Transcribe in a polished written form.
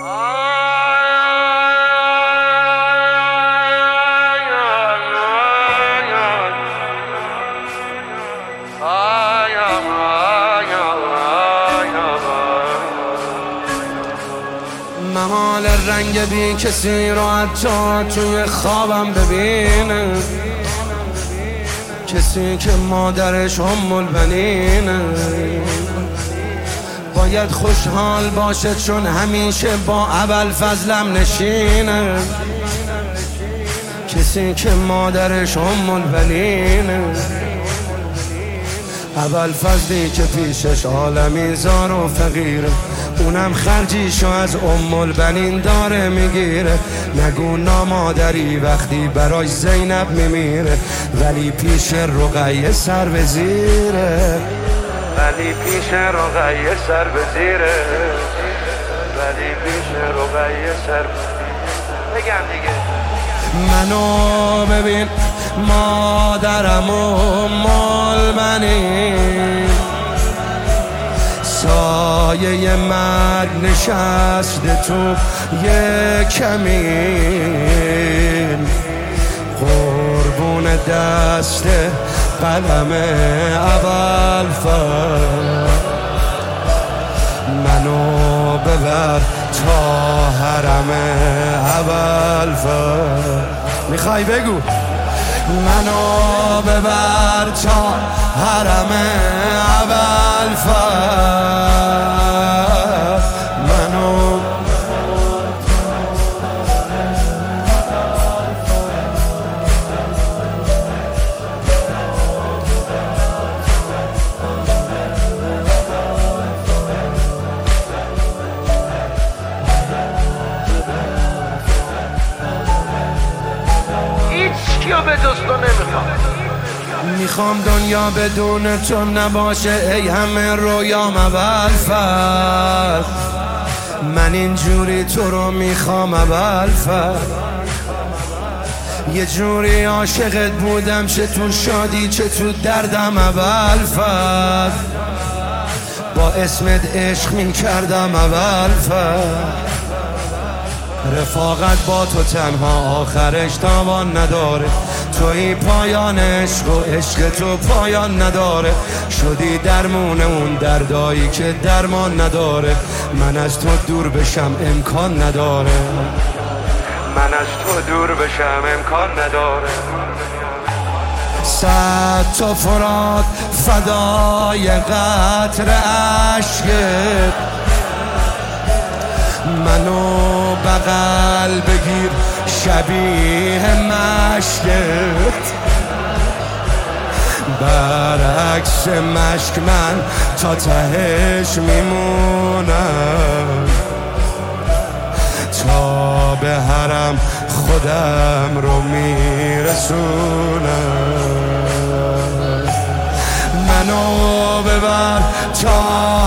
محال رنگ بی کسی رو حتی توی خوابم ببینه، کسی که مادرش ام البنینه. باید خوشحال باشه چون همیشه با ابوالفضلم نشینه، کسی که مادرش ام البنینه. ابوالفضلی که پیشش عالمی زار و فقیره، اونم خرجیشو از ام البنین داره میگیره. نگو نامادری وقتی براش زینب میمیره، ولی پیش رقیه سر به زیره، ولی پیش رقیه سر به زیره، ولی پیش رقیه سر بگم دیگه. منو ببین مادرم ام البنین، سایه مرگ نشسته تو یک کمین، قربون دست قلم ابوالفضل. منو ببر تا حرم ابوالفضل. میخوای بگو منو ببر تا حرم ابوالفضل. منو کیو به جز تو نمیخوام. میخوام دنیا بدون تو نباشه ای همه رویام ابوالفضل. من اینجوری تو رو میخوام ابوالفضل، یه جوری عاشقت بودم چه تو شادی چه تو دردم ابوالفضل. با اسمت عشق میکردم ابوالفضل. رفاقت با تو تنها آخرش تاوان نداره، توی پایان عشق و عشق تو پایان نداره. شدی درمون اون دردایی که درمان نداره، من از تو دور بشم امکان نداره، من از تو دور بشم امکان نداره. صد تا فرات فدای قطر عشقت، منو بغل بگیر شبیه مشکت. برعکس مشک من تا تهش میمونم، تا به حرم خودم رو میرسونم. منو ببر تا